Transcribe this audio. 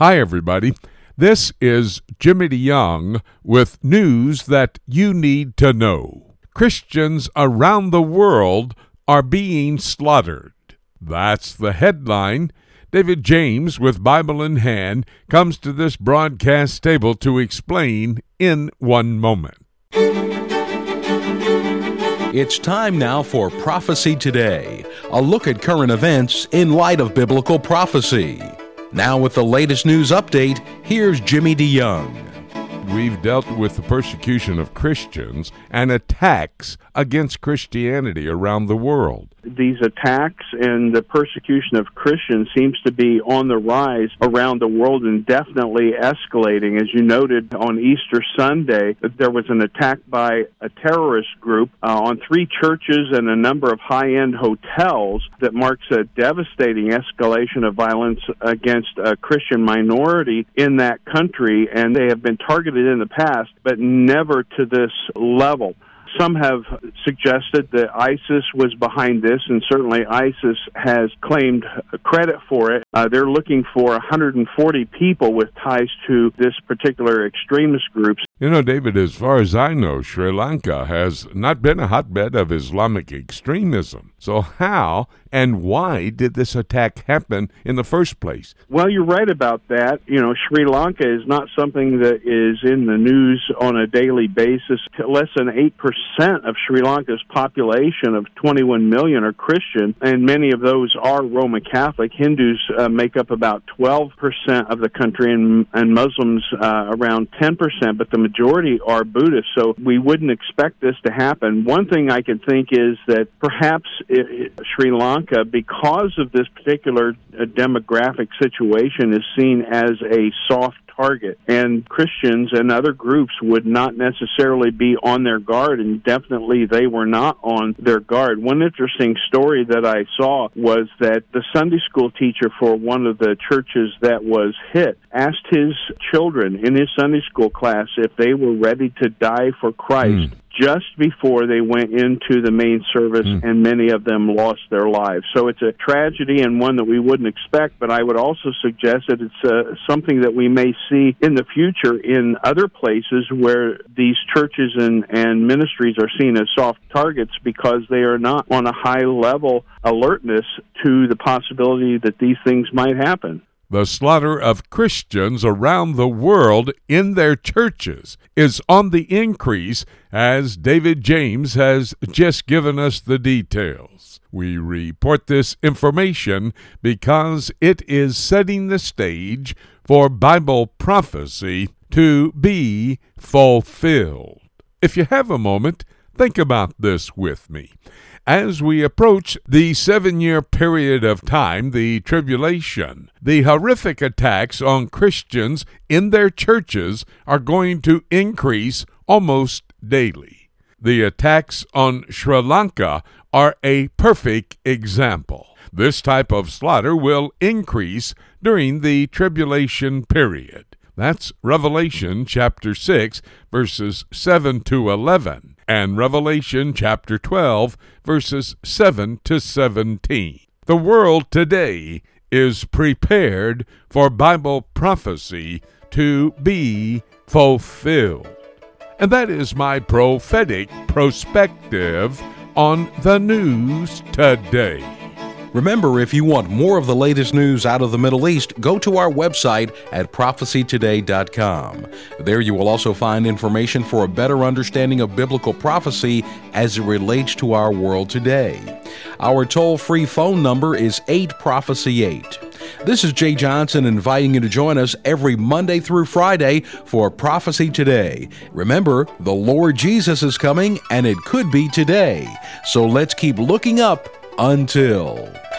Hi, everybody. This is Jimmy DeYoung with news that you need to know. Christians around the world are being slaughtered. That's the headline. David James, with Bible in hand, comes to this broadcast table to explain in one moment. It's time now for Prophecy Today, a look at current events in light of biblical prophecy. Now with the latest news update, here's Jimmy DeYoung. We've dealt with the persecution of Christians and attacks against Christianity around the world. These attacks and the persecution of Christians seems to be on the rise around the world and definitely escalating. As you noted on Easter Sunday, there was an attack by a terrorist group on 3 churches and a number of high-end hotels that marks a devastating escalation of violence against a Christian minority in that country, and they have been targeted in the past, but never to this level. Some have suggested that ISIS was behind this, and certainly ISIS has claimed credit for it. They're looking for 140 people with ties to this particular extremist group. You know, David, as far as I know, Sri Lanka has not been a hotbed of Islamic extremism. So how and why did this attack happen in the first place? Well, you're right about that. You know, Sri Lanka is not something that is in the news on a daily basis. Less than 8% of Sri Lanka's population of 21 million are Christian, and many of those are Roman Catholic. Hindus make up about 12% of the country, and Muslims around 10%, but the majority are Buddhist, so we wouldn't expect this to happen. One thing I can think is that perhaps Sri Lanka, because of this particular demographic situation, is seen as a soft target, and Christians and other groups would not necessarily be on their guard, and definitely they were not on their guard. One interesting story that I saw was that the Sunday school teacher for one of the churches that was hit asked his children in his Sunday school class if they were ready to die for Christ just before they went into the main service, and many of them lost their lives. So it's a tragedy and one that we wouldn't expect, but I would also suggest that it's something that we may see in the future in other places where these churches and ministries are seen as soft targets because they are not on a high-level alertness to the possibility that these things might happen. The slaughter of Christians around the world in their churches is on the increase, as David James has just given us the details. We report this information because it is setting the stage for Bible prophecy to be fulfilled. If you have a moment, think about this with me. As we approach the 7-year period of time, the tribulation, the horrific attacks on Christians in their churches are going to increase almost daily. The attacks on Sri Lanka are a perfect example. This type of slaughter will increase during the tribulation period. That's Revelation chapter 6, verses 7 to 11, and Revelation chapter 12, verses 7 to 17. The world today is prepared for Bible prophecy to be fulfilled. And that is my prophetic perspective on the news today. Remember, if you want more of the latest news out of the Middle East, go to our website at prophecytoday.com. There you will also find information for a better understanding of biblical prophecy as it relates to our world today. Our toll-free phone number is 8Prophecy8. This is Jay Johnson inviting you to join us every Monday through Friday for Prophecy Today. Remember, the Lord Jesus is coming, and it could be today. So let's keep looking up until